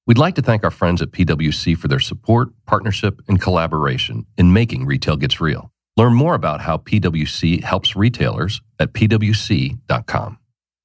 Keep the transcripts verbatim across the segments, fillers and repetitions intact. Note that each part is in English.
We'd like to thank our friends at P W C for their support, partnership, and collaboration in making Retail Gets Real. Learn more about how P W C helps retailers at p w c dot com.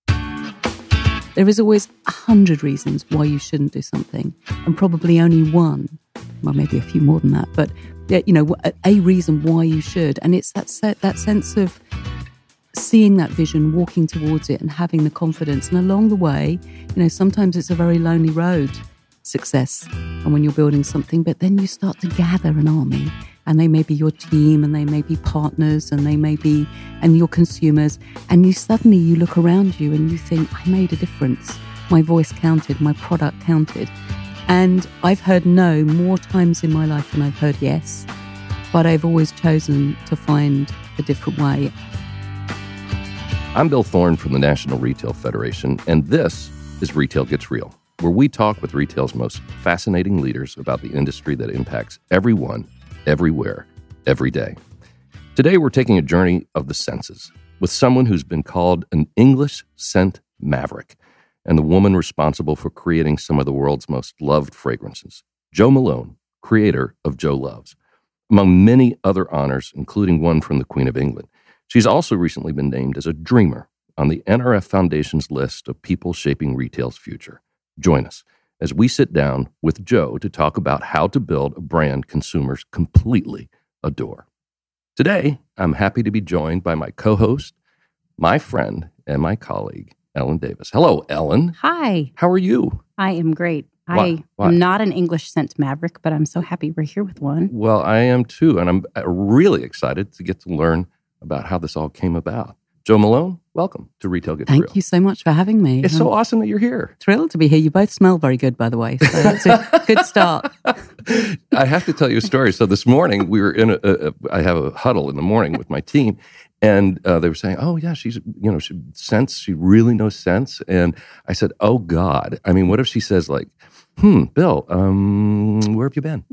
There is always a hundred reasons why you shouldn't do something, and probably only one, well, maybe a few more than that, but you know, a reason why you should. And it's that se- that sense of seeing that vision, walking towards it, and having the confidence. And along the way, you know, sometimes it's a very lonely road, success, and when you're building something, but then you start to gather an army, and they may be your team, and they may be partners, and they may be, and your consumers, and you suddenly, you look around you and you think, I made a difference. My voice counted, my product counted. And I've heard no more times in my life than I've heard yes, but I've always chosen to find a different way. I'm Bill Thorne from the National Retail Federation, and this is Retail Gets Real, where we talk with retail's most fascinating leaders about the industry that impacts everyone, everywhere, every day. Today, we're taking a journey of the senses with someone who's been called an English scent maverick and the woman responsible for creating some of the world's most loved fragrances, Jo Malone, creator of Jo Loves, among many other honors, including one from the Queen of England. She's also recently been named as a dreamer on the N R F Foundation's list of people shaping retail's future. Join us as we sit down with Jo to talk about how to build a brand consumers completely adore. Today, I'm happy to be joined by my co-host, my friend, and my colleague, Ellen Davis. Hello, Ellen. Hi. How are you? I am great. Why? I Why? am not an English scent maverick, but I'm so happy we're here with one. Well, I am too, and I'm really excited to get to learn about how this all came about. Jo Malone, welcome to Retail Gets Thank Real. you so much for having me. It's I'm so awesome that you're here. thrilled to be here. You both smell very good, by the way, so that's a good start. I have to tell you a story. So this morning, we were in a, a, a I have a huddle in the morning with my team, and uh, they were saying, oh, yeah, she's, you know, she scents, she really knows scents. And I said, oh, God. I mean, what if she says, like, hmm, Bill, um, where have you been?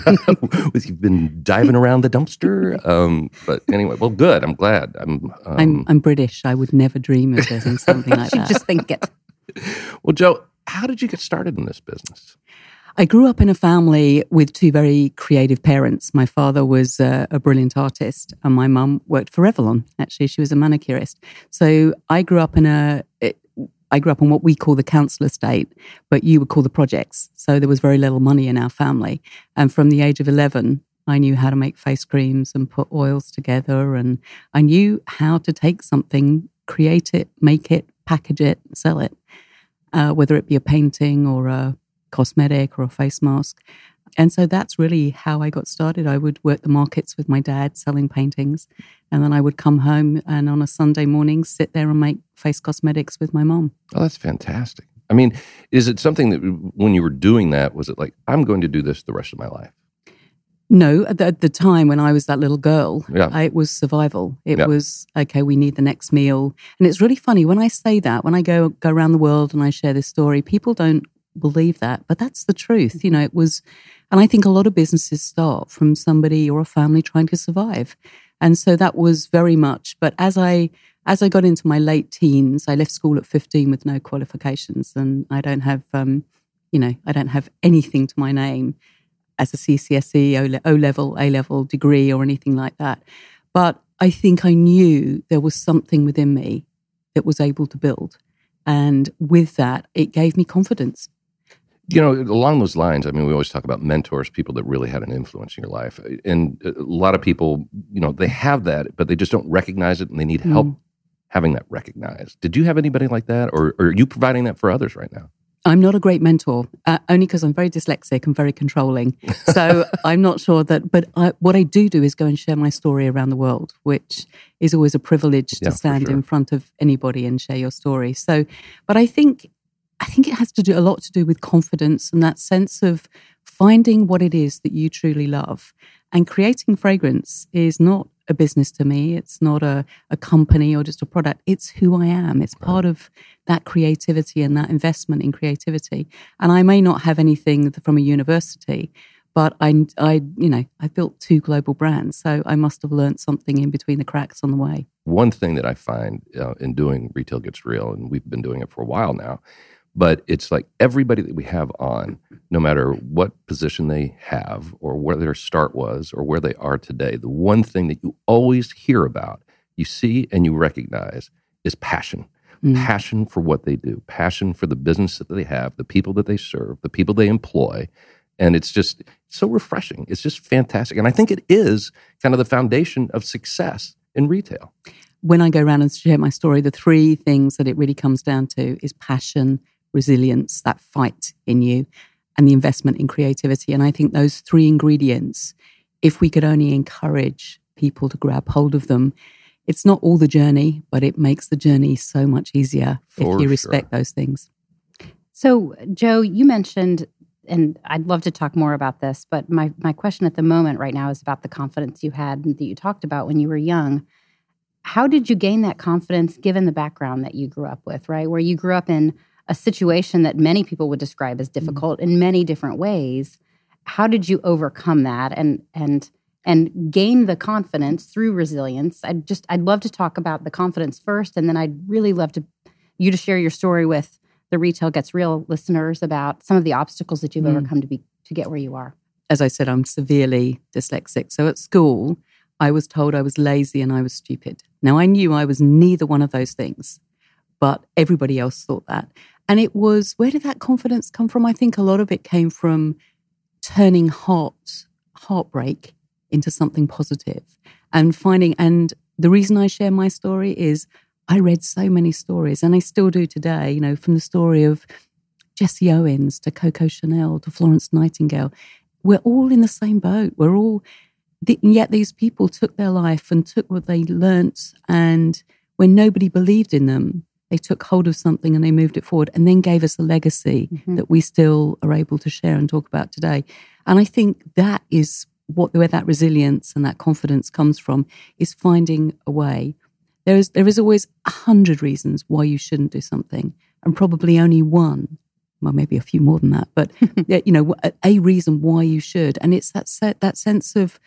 You've been diving around the dumpster? Um, but anyway, well, good. I'm glad. I'm, um, I'm I'm British. I would never dream of doing something like She'd that. just think it. Well, Jo, how did you get started in this business? I grew up in a family with two very creative parents. My father was uh, a brilliant artist, and my mum worked for Revlon. Actually, she was a manicurist. So I grew up in a... It, I grew up on what we call the council estate, but you would call the projects. So there was very little money in our family. And from the age of eleven, I knew how to make face creams and put oils together. And I knew how to take something, create it, make it, package it, sell it, uh, whether it be a painting or a cosmetic or a face mask. And so that's really how I got started. I would work the markets with my dad selling paintings. And then I would come home and on a Sunday morning, sit there and make face cosmetics with my mom. Oh, that's fantastic. I mean, is it something that when you were doing that, was it like, I'm going to do this the rest of my life? No, at the, at the time when I was that little girl, Yeah. I, it was survival. It Yeah. was, okay, we need the next meal. And it's really funny when I say that, when I go, go around the world and I share this story, people don't believe that, but that's the truth. You know, it was, and I think a lot of businesses start from somebody or a family trying to survive. And so that was very much, but as I, as I got into my late teens, I left school at fifteen with no qualifications, and I don't have, um, you know, I don't have anything to my name as a C C S E, O-level, A-level degree or anything like that. But I think I knew there was something within me that was able to build. And with that, it gave me confidence. You know, along those lines, I mean, we always talk about mentors, people that really had an influence in your life. And a lot of people, you know, they have that, but they just don't recognize it and they need help mm. having that recognized. Did you have anybody like that? Or, or are you providing that for others right now? I'm not a great mentor, uh, only because I'm very dyslexic and very controlling. So I'm not sure that, but I, what I do do is go and share my story around the world, which is always a privilege to yeah, stand sure. in front of anybody and share your story. So, but I think, I think it has to do a lot to do with confidence and that sense of finding what it is that you truly love. And creating fragrance is not a business to me. It's not a, a company or just a product. It's who I am. It's part right. of that creativity and that investment in creativity. And I may not have anything from a university, but I, I, you know, I built two global brands. So I must have learned something in between the cracks on the way. One thing that I find uh, in doing Retail Gets Real, and we've been doing it for a while now, but it's like everybody that we have on no matter what position they have or where their start was or where they are today, the one thing that you always hear about, you see and you recognize is passion. Mm. Passion for what they do, passion for the business that they have, the people that they serve, the people they employ. And it's just so refreshing. It's just fantastic. And I think it is kind of the foundation of success in retail. When I go around and share my story, the three things that it really comes down to is passion, resilience, that fight in you, and the investment in creativity. And I think those three ingredients, if we could only encourage people to grab hold of them, it's not all the journey, but it makes the journey so much easier For if you respect sure. those things. So, Joe, you mentioned, and I'd love to talk more about this, but my, my question at the moment right now is about the confidence you had that you talked about when you were young. How did you gain that confidence given the background that you grew up with, right? Where you grew up in a situation that many people would describe as difficult mm-hmm. in many different ways. How did you overcome that and and and gain the confidence through resilience? I'd just I'd love to talk about the confidence first, and then I'd really love to you to share your story with the Retail Gets Real listeners about some of the obstacles that you've mm. overcome to be to get where you are. As I said, I'm severely dyslexic. So at school, I was told I was lazy and I was stupid. Now I knew I was neither one of those things, but everybody else thought that. And it was, where did that confidence come from? I think a lot of it came from turning heart, heartbreak into something positive and finding, and the reason I share my story is I read so many stories, and I still do today, you know, from the story of Jesse Owens to Coco Chanel to Florence Nightingale. We're all in the same boat. We're all, and yet these people took their life and took what they learnt, and when nobody believed in them, they took hold of something and they moved it forward and then gave us a legacy mm-hmm. that we still are able to share and talk about today. And I think that is what where that resilience and that confidence comes from, is finding a way. There is there is always a hundred reasons why you shouldn't do something, and probably only one, well, maybe a few more than that, but you know, a reason why you should. And it's that set, that sense of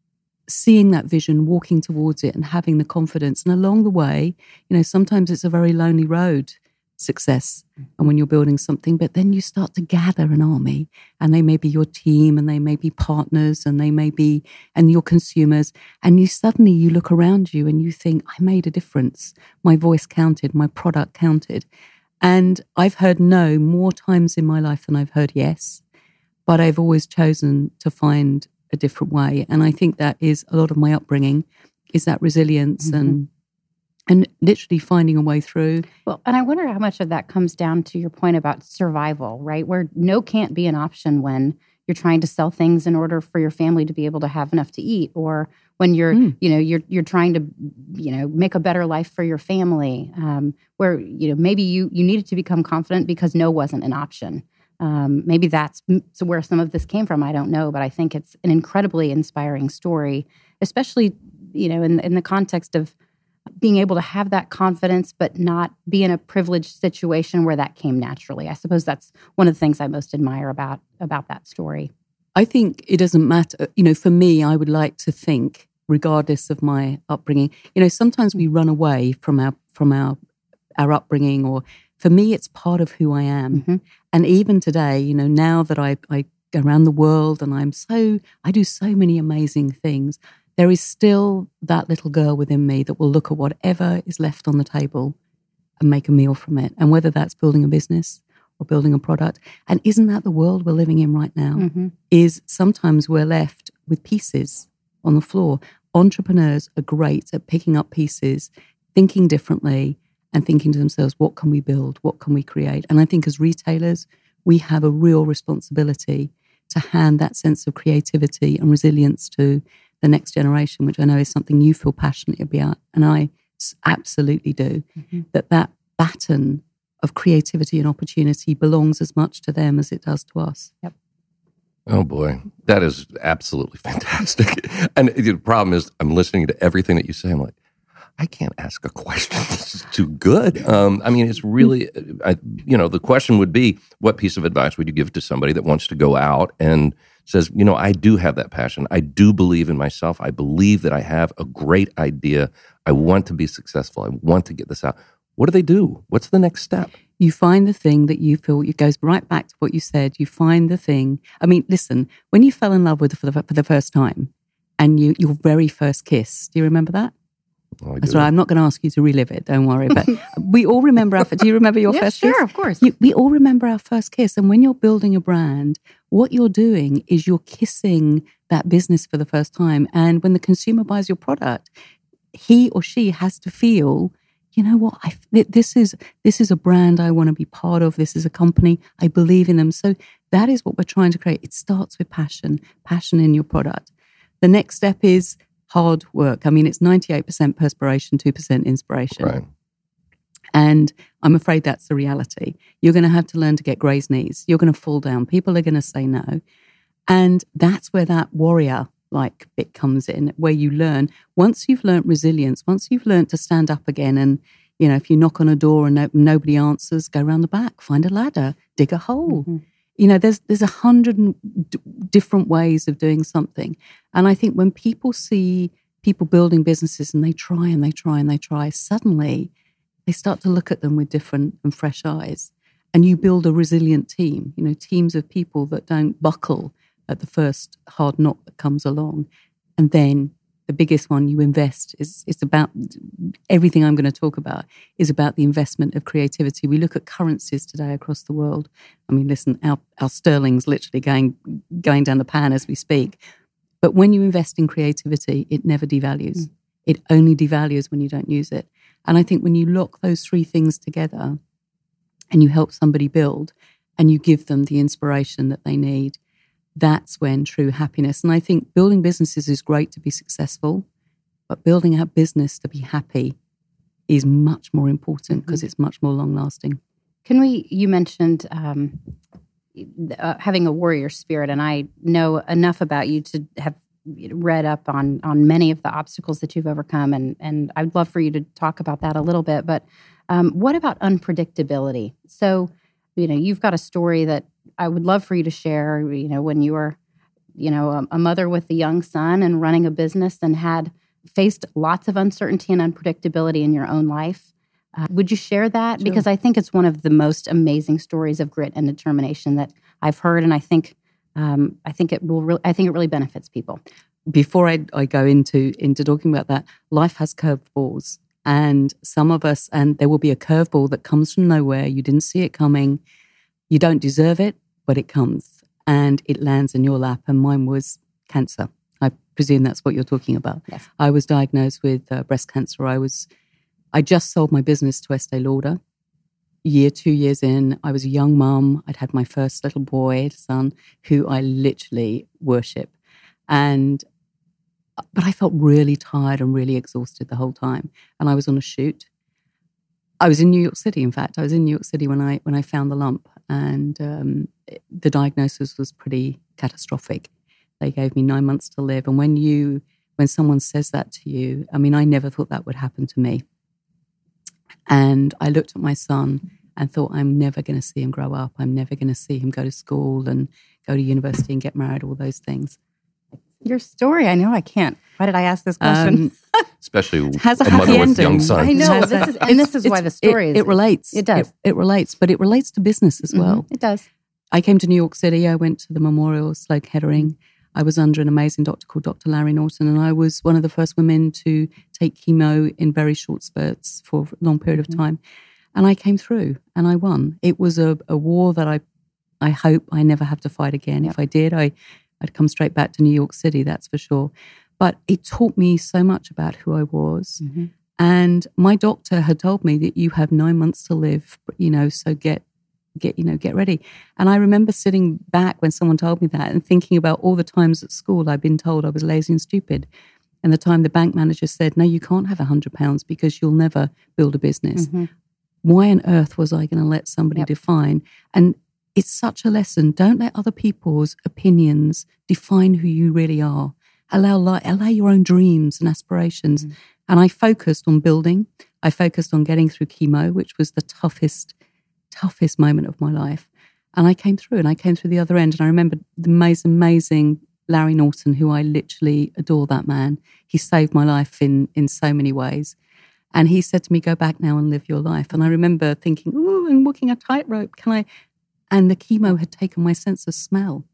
seeing that vision, walking towards it and having the confidence. And along the way, you know, sometimes it's a very lonely road, success, and when you're building something, but then you start to gather an army, and they may be your team, and they may be partners, and they may be, and your consumers, and you suddenly, you look around you and you think, I made a difference. My voice counted, my product counted. And I've heard no more times in my life than I've heard yes, but I've always chosen to find a different way. And I think that is a lot of my upbringing, is that resilience mm-hmm. and and literally finding a way through. Well, and I wonder how much of that comes down to your point about survival, right? Where no can't be an option when you're trying to sell things in order for your family to be able to have enough to eat, or when you're, mm. you know, you're you're trying to, you know, make a better life for your family. Um, where you know maybe you you needed to become confident because no wasn't an option. Um, maybe that's so where some of this came from. I don't know, but I think it's an incredibly inspiring story, especially you know in in the context of being able to have that confidence, but not be in a privileged situation where that came naturally. I suppose that's one of the things I most admire about about that story. I think it doesn't matter. You know, for me, I would like to think, regardless of my upbringing, you know, sometimes we run away from our from our our upbringing, or for me, it's part of who I am. Mm-hmm. And even today, you know, now that I, I go around the world and I'm so, I do so many amazing things, there is still that little girl within me that will look at whatever is left on the table and make a meal from it. And whether that's building a business or building a product. And isn't that the world we're living in right now? Mm-hmm. Is sometimes we're left with pieces on the floor. Entrepreneurs are great at picking up pieces, thinking differently, and thinking to themselves, what can we build? What can we create? And I think as retailers, we have a real responsibility to hand that sense of creativity and resilience to the next generation, which I know is something you feel passionate about, and I absolutely do, mm-hmm. that that baton of creativity and opportunity belongs as much to them as it does to us. Yep. Oh boy, that is absolutely fantastic. And the problem is I'm listening to everything that you say. I'm like, I can't ask a question. This is too good. Um, I mean, it's really, I, you know, the question would be, what piece of advice would you give to somebody that wants to go out and says, you know, I do have that passion. I do believe in myself. I believe that I have a great idea. I want to be successful. I want to get this out. What do they do? What's the next step? You find the thing that you feel, it goes right back to what you said. You find the thing. I mean, listen, when you fell in love with for the, for the first time and you your very first kiss, do you remember that? Oh, That's right. I'm not going to ask you to relive it. Don't worry. But we all remember our, do you remember your yeah, first sure, kiss? Sure, of course. You, we all remember our first kiss. And when you're building a brand, what you're doing is you're kissing that business for the first time. And when the consumer buys your product, he or she has to feel, you know what, I, this is this is a brand I want to be part of. This is a company. I believe in them. So that is what we're trying to create. It starts with passion, passion in your product. The next step is hard work. I mean, it's ninety-eight percent perspiration, two percent inspiration. Right. And I'm afraid that's the reality. You're going to have to learn to get Gray's knees. You're going to fall down. People are going to say no. And that's where that warrior like bit comes in, where you learn, once you've learned resilience, once you've learned to stand up again and, you know, if you knock on a door and no, nobody answers, go around the back, find a ladder, dig a hole. Mm-hmm. You know, there's there's a hundred d- different ways of doing something. And I think when people see people building businesses and they try and they try and they try, suddenly they start to look at them with different and fresh eyes. And you build a resilient team, you know, teams of people that don't buckle at the first hard knock that comes along. And then the biggest one you invest is it's about everything I'm going to talk about is about the investment of creativity. We look at currencies today across the world. I mean, listen, our, our sterling's literally going going down the pan as we speak. But when you invest in creativity, it never devalues. Mm. It only devalues when you don't use it. And I think when you lock those three things together and you help somebody build and you give them the inspiration that they need, that's when true happiness. And I think building businesses is great to be successful, but building a business to be happy is much more important because mm-hmm. it's much more long lasting. Can we, you mentioned um, uh, having a warrior spirit, and I know enough about you to have read up on on many of the obstacles that you've overcome, and, and I'd love for you to talk about that a little bit. But um, what about unpredictability? So, you know, you've got a story that I would love for you to share, you know, when you were, you know, a, a mother with a young son and running a business and had faced lots of uncertainty and unpredictability in your own life. Uh, would you share that? Sure. Because I think it's one of the most amazing stories of grit and determination that I've heard, and I think um, I think it will. Re- I think it really benefits people. Before I, I go into into talking about that, life has curveballs, and some of us, and there will be a curveball that comes from nowhere. You didn't see it coming. You don't deserve it, but it comes and it lands in your lap. And mine was cancer. I presume that's what you're talking about. Yes. I was diagnosed with uh, breast cancer. I was, I just sold my business to Estee Lauder. Year, two years in, I was a young mum. I'd had my first little boy, son, who I literally worship. And, but I felt really tired and really exhausted the whole time. And I was on a shoot. I was in New York City, in fact. I was in New York City when I when I found the lump, and um, it, the diagnosis was pretty catastrophic. They gave me nine months to live, and when you when someone says that to you, I mean, I never thought that would happen to me. And I looked at my son and thought, I'm never going to see him grow up. I'm never going to see him go to school and go to university and get married, all those things. Your story, I know I can't. Why did I ask this question? Um, Especially has a, a happy mother ending. with young sons. I know, this is, and this is why the story it, is. It relates. It does. It, it relates, but it relates to business as well. Mm-hmm. It does. I came to New York City. I went to the Memorial Sloan Kettering. I was under an amazing doctor called Doctor Larry Norton, and I was one of the first women to take chemo in very short spurts for a long period of time. And I came through, and I won. It was a, a war that I, I hope I never have to fight again. Yep. If I did, I, I'd come straight back to New York City, that's for sure. But it taught me so much about who I was. Mm-hmm. And my doctor had told me that you have nine months to live, you know, so get, get, you know, get ready. And I remember sitting back when someone told me that and thinking about all the times at school I'd been told I was lazy and stupid. And the time the bank manager said, no, you can't have a hundred pounds because you'll never build a business. Mm-hmm. Why on earth was I going to let somebody yep. define? And it's such a lesson. Don't let other people's opinions define who you really are. Allow light, allow your own dreams and aspirations. Mm. And I focused on building. I focused on getting through chemo, which was the toughest, toughest moment of my life. And I came through, and I came through the other end. And I remember the amazing, amazing Larry Norton, who I literally adore that man. He saved my life in in so many ways. And he said to me, go back now and live your life. And I remember thinking, ooh, I'm walking a tightrope. Can I? And the chemo had taken my sense of smell.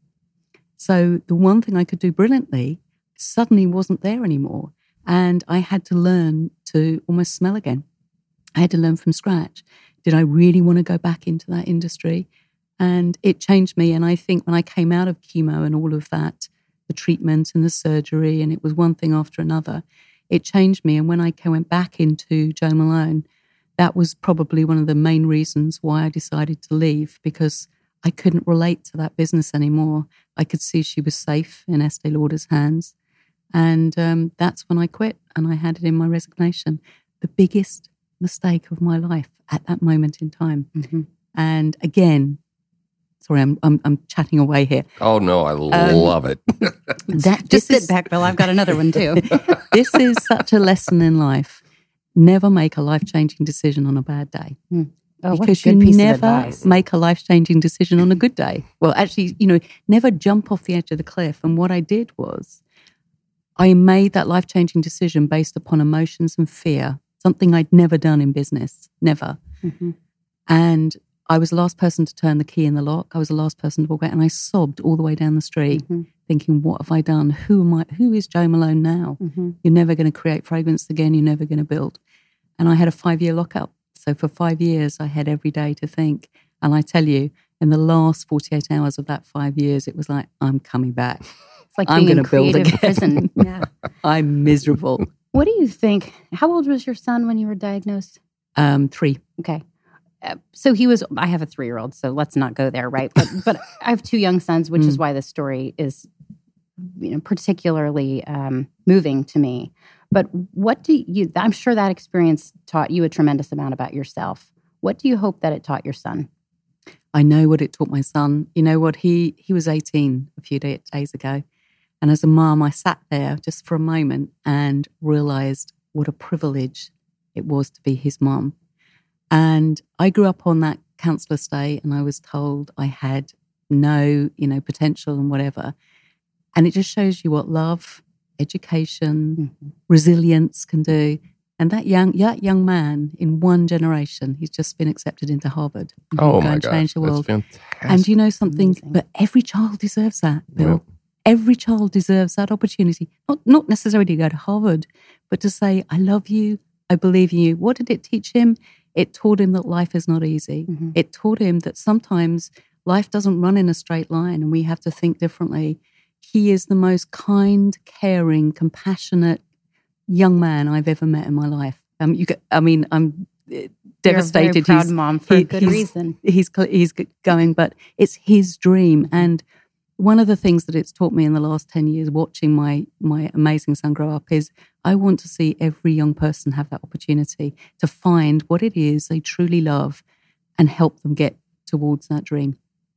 So the one thing I could do brilliantly suddenly wasn't there anymore. And I had to learn to almost smell again. I had to learn from scratch. Did I really want to go back into that industry? And it changed me. And I think when I came out of chemo and all of that, the treatment and the surgery, and it was one thing after another, it changed me. And when I went back into Jo Malone, that was probably one of the main reasons why I decided to leave, because I couldn't relate to that business anymore. I could see she was safe in Estee Lauder's hands. And um, that's when I quit and I handed in my resignation. The biggest mistake of my life at that moment in time. Mm-hmm. And again, sorry, I'm, I'm I'm chatting away here. Oh no, I love um, it. that, Just sit is, back, Bill. I've got another one too. This is such a lesson in life. Never make a life-changing decision on a bad day. Mm. Oh, because what a good you piece never of advice. make a life-changing decision on a good day. Well, actually, you know, never jump off the edge of the cliff. And what I did was I made that life-changing decision based upon emotions and fear, something I'd never done in business, never. Mm-hmm. And I was the last person to turn the key in the lock. I was the last person to walk out, and I sobbed all the way down the street, mm-hmm. thinking, "What have I done? Who am I? Who is Jo Malone now? Mm-hmm. You're never going to create fragrance again. You're never going to build." And I had a five-year lockout. So for five years, I had every day to think. And I tell you, in the last forty-eight hours of that five years, it was like, I'm coming back. It's like I'm being going in to build creative again. prison. Yeah. I'm miserable. What do you think? How old was your son when you were diagnosed? Um, three. Okay. Uh, so he was, I have a three-year-old, so let's not go there, right? But but I have two young sons, which mm. is why this story is, you know, particularly um, moving to me. But what do you, I'm sure that experience taught you a tremendous amount about yourself. What do you hope that it taught your son? I know what it taught my son. You know what? He he was eighteen a few day, days ago. And as a mom, I sat there just for a moment and realized what a privilege it was to be his mom. And I grew up on that counsellor estate, and I was told I had no, you know, potential and whatever. And it just shows you what love, education, mm-hmm. resilience can do. And that young that young man, in one generation, he's just been accepted into Harvard. Oh my gosh, change the world. That's fantastic. And you know something? Amazing. But every child deserves that, Bill. Yep. Every child deserves that opportunity. Not not necessarily to go to Harvard, but to say, I love you, I believe in you. What did it teach him? It taught him that life is not easy. Mm-hmm. It taught him that sometimes life doesn't run in a straight line and we have to think differently. He is the most kind, caring, compassionate young man I've ever met in my life. Um, you get, I mean, I'm devastated. You're a very proud he's, mom for he, a good he's, reason. He's he's going, but it's his dream. And one of the things that it's taught me in the last ten years, watching my my amazing son grow up, is I want to see every young person have that opportunity to find what it is they truly love and help them get towards that dream.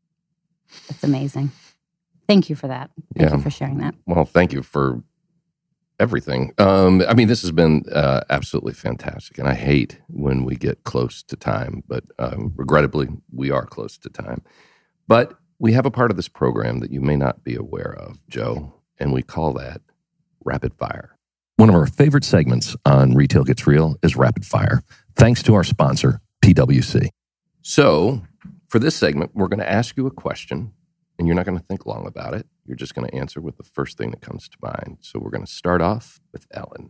That's amazing. Thank you for that. Thank yeah. you for sharing that. Well, thank you for everything. Um, I mean, this has been uh, absolutely fantastic, and I hate when we get close to time, but um, regrettably, we are close to time. But we have a part of this program that you may not be aware of, Joe, and we call that Rapid Fire. One of our favorite segments on Retail Gets Real is Rapid Fire, thanks to our sponsor, P W C. So, for this segment, we're going to ask you a question, and you're not going to think long about it. You're just going to answer with the first thing that comes to mind. So we're going to start off with Ellen.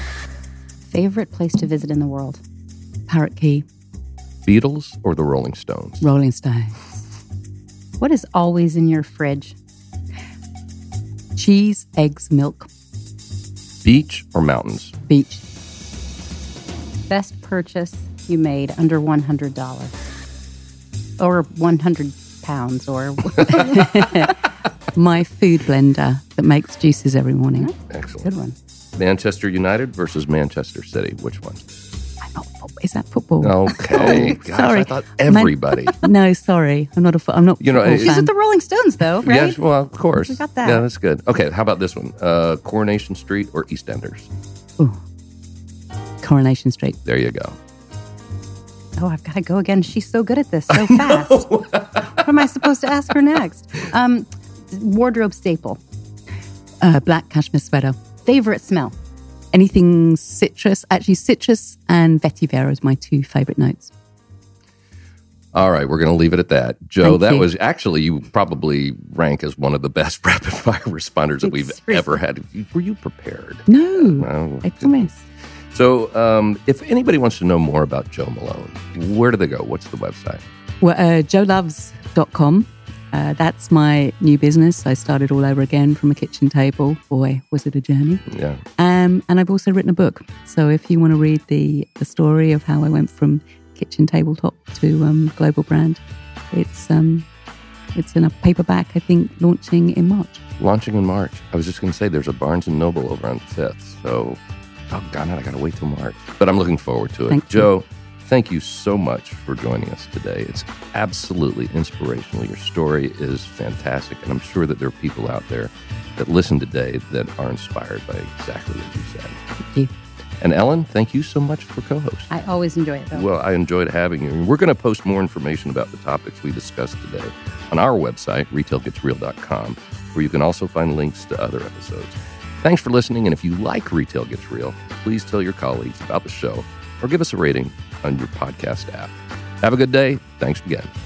Favorite place to visit in the world? Parrot Key. Beatles or the Rolling Stones? Rolling Stones. What is always in your fridge? Cheese, eggs, milk. Beach or mountains? Beach. Best purchase you made under one hundred dollars? Or one hundred pounds or... My food blender that makes juices every morning. Excellent. Good one. Manchester United versus Manchester City. Which one? I'm not football. Is that football? Okay. Oh, Gosh, sorry. I thought everybody. Man, no, sorry. I'm not a. I'm not. You know, football it's These fan. are the Rolling Stones, though, right? Yes. Well, of course. We got that. Yeah, that's good. Okay. How about this one? Uh, Coronation Street or EastEnders? Ooh. Coronation Street. There you go. Oh, I've got to go again. She's so good at this so fast. What am I supposed to ask her next? Um, wardrobe staple. Uh, black cashmere sweater. Favorite smell? anything citrus. Actually, citrus and vetiver is my two favorite notes. All right, we're going to leave it at that. Joe, Thank that you. was actually, you probably rank as one of the best rapid fire responders that we've Seriously. ever had. Were you prepared? No, Well, I promise. So um, if anybody wants to know more about Joe Malone, where do they go? What's the website? Well, uh, joe loves dot com. Uh, that's my new business. I started all over again from a kitchen table. Boy, was it a journey. Yeah. Um, and I've also written a book. So if you want to read the, the story of how I went from kitchen tabletop to um, global brand, it's um, it's in a paperback, I think, launching in March. Launching in March. I was just going to say there's a Barnes and Noble over on fifth. So, oh, God, I got to wait till March. But I'm looking forward to it. Thank you. Joe, thank you so much for joining us today. It's absolutely inspirational. Your story is fantastic. And I'm sure that there are people out there that listen today that are inspired by exactly what you said. Thank you. And Ellen, thank you so much for co-hosting. I always enjoy it, though. Well, I enjoyed having you. And we're going to post more information about the topics we discussed today on our website, retail gets real dot com, where you can also find links to other episodes. Thanks for listening. And if you like Retail Gets Real, please tell your colleagues about the show or give us a rating on your podcast app. Have a good day. Thanks again.